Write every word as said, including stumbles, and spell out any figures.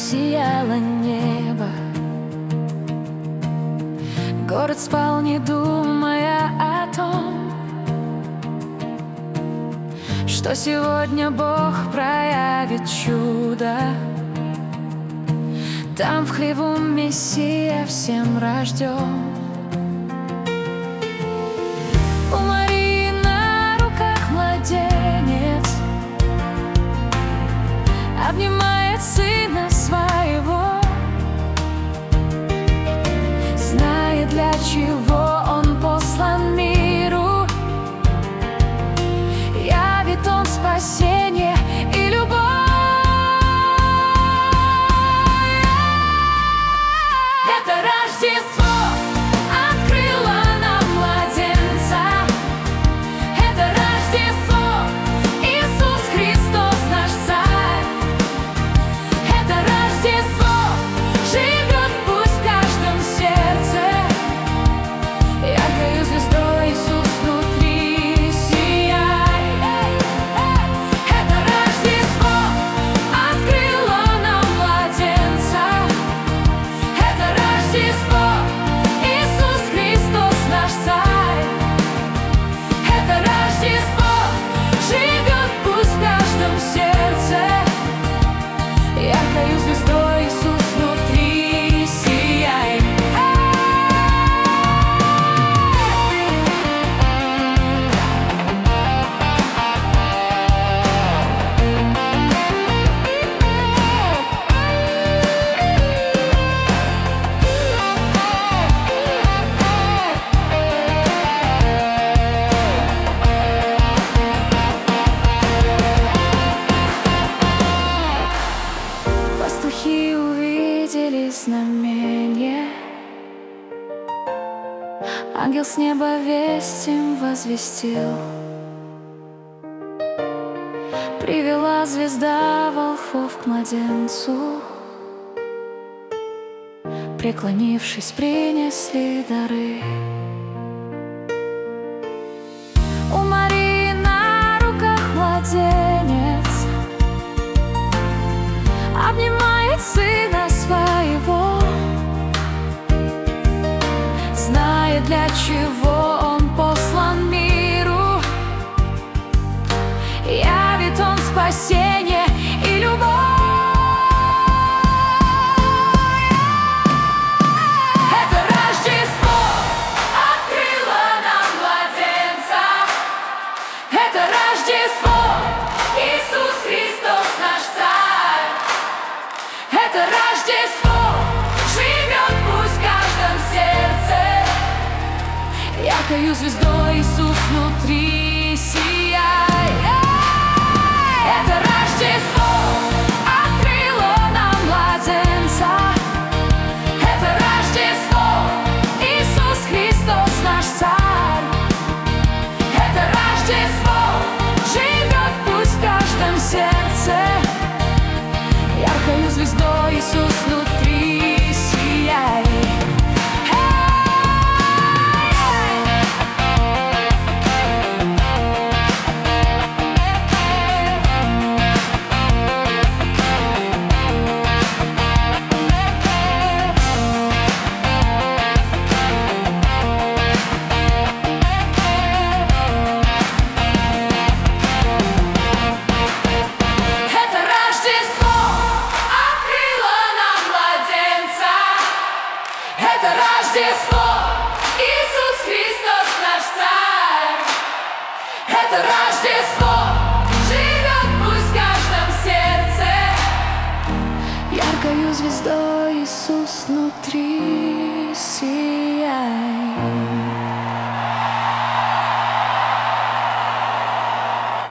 сияло небо. Город спал, не думая о том, что сегодня Бог проявит чудо. Там в хлеву Мессия всем рожден. У Марии на руках младенец обнимает сына своего, знает, для чего он послан миру. Явит он спасение и любовь. Это Рождество открыло нам младенца. Это Рождество, Иисус Христос наш Царь. Это Рождество живет пусть в каждом сердце. Яркою звездой Иисус внутри сияй. Это Рождество открыло нам младенца. Это Рождество, Иисус Христос наш Царь. Это Рождество живет пусть в каждом сердце. Яркою звездой Иисус внутри сияй. Пастухи увидели знамение, ангел с неба весть им возвестил. Привела звезда волхвов к младенцу, преклонившись, принесли дары. У Марии на руках младенец обнимает сына своего, знает, для чего он послан миру. Явит он спасение и любовь. Это Рождество открыло нам младенца. Это Рождество, Иисус Христос наш Царь. Это Рождество живет пусть в каждом сердце. Яркою звездой Иисус внутри сияй. Это Рождество открыло нам младенца. Это Рождество, Иисус Христос наш Царь. Это Рождество живет пусть в каждом сердце. Яркою звездой Иисус внутри сияй. Это Рождество открыло нам младенца. Это Рождество, Иисус Христос наш Царь. Это Рождество живет пусть в каждом сердце. Яркою звездой Иисус внутри